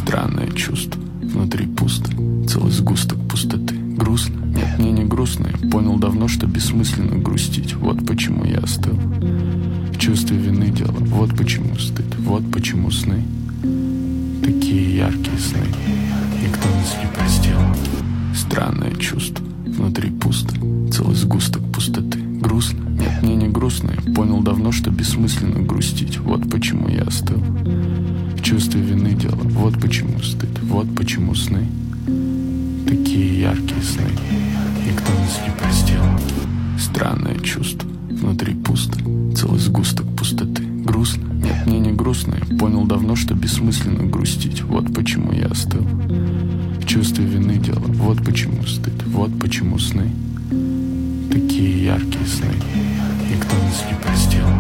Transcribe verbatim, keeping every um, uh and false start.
Странное чувство, внутри пусто, целый сгусток пустоты. Грустно? Нет, мне не грустно. Я понял давно, что бессмысленно грустить. Вот почему я остыл. В чувстве вины дело. Вот почему стыд. Вот почему сны. Такие яркие сны. Никто нас не простил. Странное чувство, внутри пусто, целый сгусток пустоты. Грустно? Нет, мне не грустно. Я понял давно, что бессмысленно грустить. Вот почему я остыл. В чувстве вины дело. Вот почему стыд. Вот почему сны. Такие яркие сны. Никто нас не простил. Странное чувство, внутри пусто, целый сгусток пустоты. Грустно? Нет, мне не грустно. Я понял давно, что бессмысленно грустить. Вот почему я остыл. В чувстве вины дело. Вот почему стыд. Вот почему сны. Такие яркие сны. Никто нас не простил.